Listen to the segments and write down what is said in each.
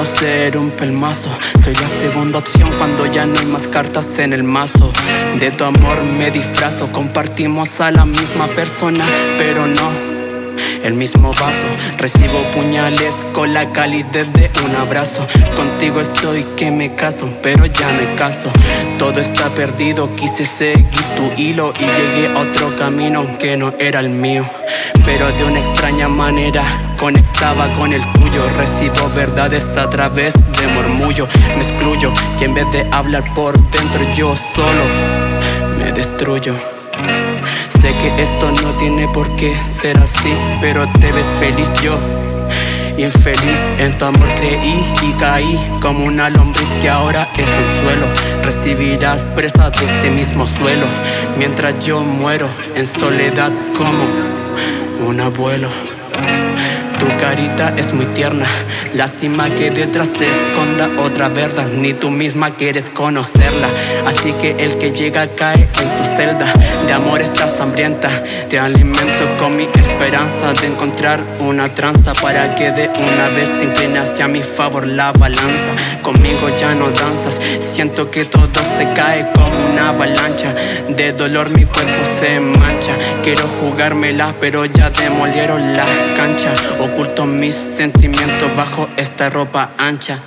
ser un pelmazo. Soy la segunda opción cuando ya no hay más cartas en el mazo. De tu amor me disfrazo. Compartimos a la misma persona, pero no el mismo vaso. Recibo puñales con la calidez de un abrazo. Contigo estoy que me caso, pero ya no hay caso. Todo está perdido, quise seguir tu hilo y llegué a otro camino que no era el mío. Pero de una extraña manera conectaba con el tuyo. Recibo verdades a través de murmullo. Me excluyo y en vez de hablar por dentro yo solo me destruyo. Sé que esto no tiene por qué ser así, pero te ves feliz, yo infeliz. En tu amor creí y caí como una lombriz que ahora es un suelo. Recibirás presa de este mismo suelo, mientras yo muero en soledad como un abuelo. Tu carita es muy tierna, lástima que detrás se esconda otra verdad. Ni tú misma quieres conocerla, así que el que llega cae en tu celda. De amor estás hambrienta, te alimento con mi esperanza de encontrar una tranza para que de una vez se incline hacia mi favor la balanza. Conmigo ya no danzas, siento que todo se cae como una avalancha. De dolor mi cuerpo se mancha, quiero jugármela pero ya demolieron la cancha. Oculto mis sentimientos bajo esta ropa ancha.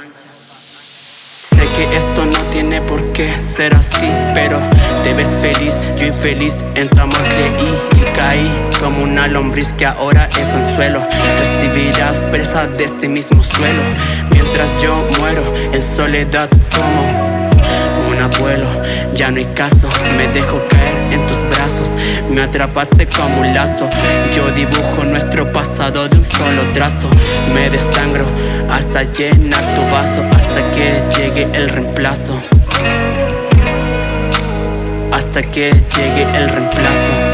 Sé que esto no tiene por qué ser así, pero te ves feliz, yo infeliz. En tu amor creí y caí como una lombriz que ahora es anzuelo. Recibirás presa de este mismo suelo, mientras yo muero en soledad como un abuelo. Ya no hay caso, me dejo caer en tus brazos. Me atrapaste como un lazo. Yo dibujo nuestro pasado de un solo trazo. Me desangro hasta llenar tu vaso, hasta que llegue el reemplazo. Hasta que llegue el reemplazo.